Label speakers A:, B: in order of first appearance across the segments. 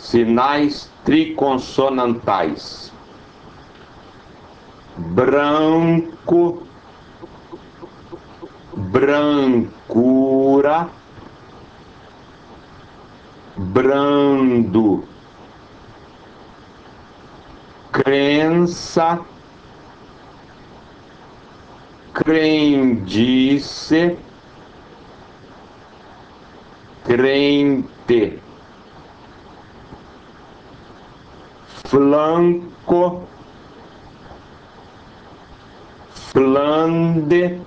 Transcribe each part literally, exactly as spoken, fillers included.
A: Sinais triconsonantais: branco, brancura, brando, crença, crendice, crente, flanco, flande,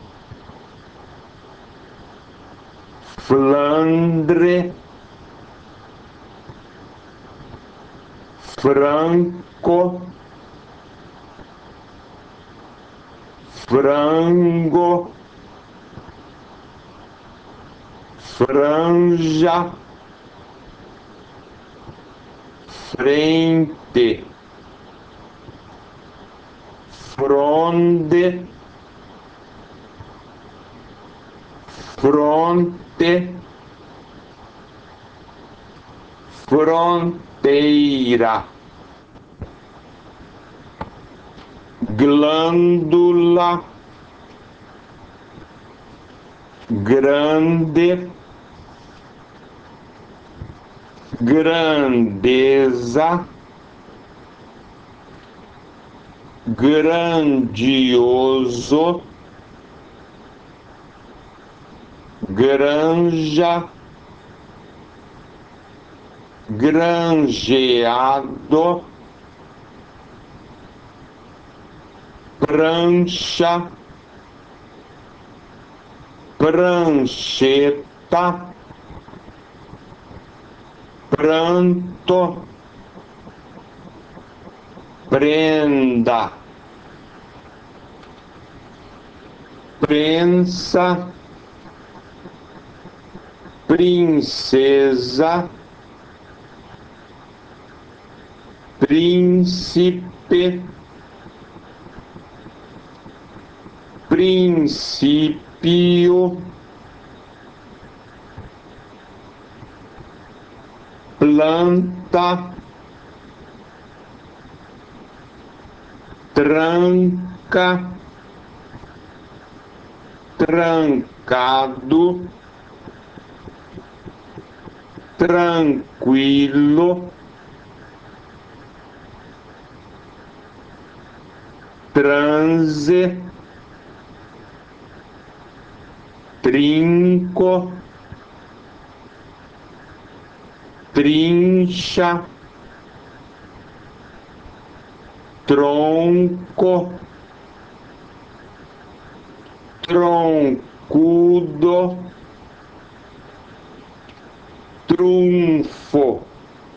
A: flandre, franco, frango, franja, frente, fronde, fronte, fronteira, glândula, grande, grandeza, grandioso, granja, granjeado, prancha, prancheta, pranto, prenda, prensa, princesa, príncipe, princípio, planta, tranca, trancado, tranquilo, transe, trinco, trincha, tronco, troncudo, trunfo.